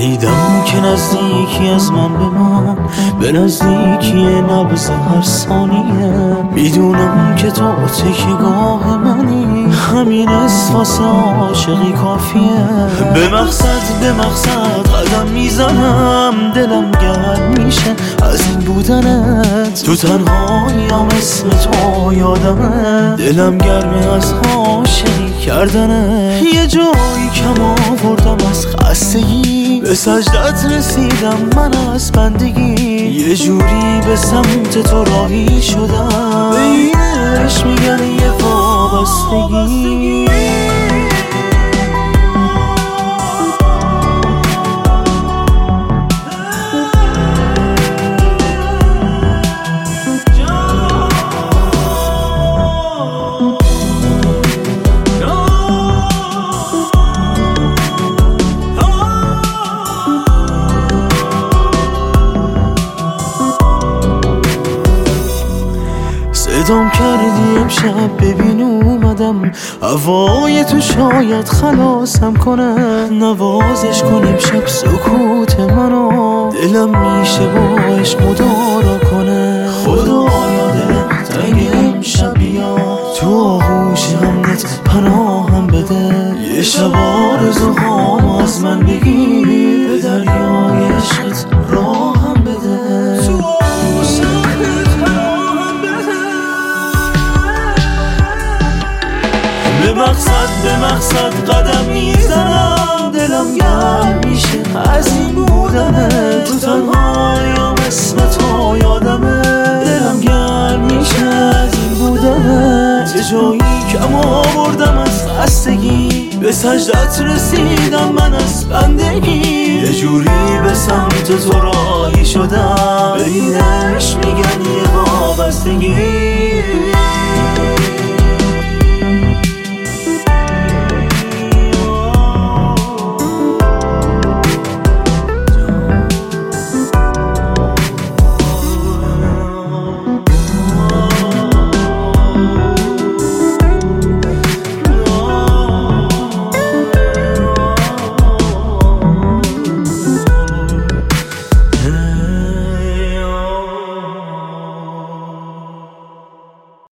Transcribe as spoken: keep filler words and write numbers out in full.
شنیدم که نزدیکی از من به من، به نزدیکی نبض هر ثانیه. میدونم که تو تکیه‌گاه منی، همین اساس عاشقی کافیه. به مقصد به مقصد قدم میزنم، دلم گرم میشه از این بودنت. تو تنهاییام اسم تو یادمه، دلم گرمه از عاشقی کردنت. یه جایی کم آوردم از خستگی، به سجدت رسیدم من از بندگی. یه جوری به سمت تو راهی شدم، به اینش میگن یه وابستگی. صدام کردی امشب ببین اومدم، هوای تو شاید خلاصم کنه. نوازش کن امشب سکوت منو، دلم میشه با عشق مدارا کنه. خدایا دلم تنگ امشب بیا، تو آغوش همت پناهم بده. یه شب آرزوهام از من بگیر، به دریای عشقت راهم بده. به مقصد به مقصد قدم میزنم، دلم گرم میشه از این بودنت. تو تنهاییام اسم تو یادمه، دلم گرم میشه از این بودنت. یه جایی کم آوردم از خستگی، به سجدت رسیدم من از بندگی. یه جوری به سمت تو راهی شدم، به اینش میگن یه وابستگی.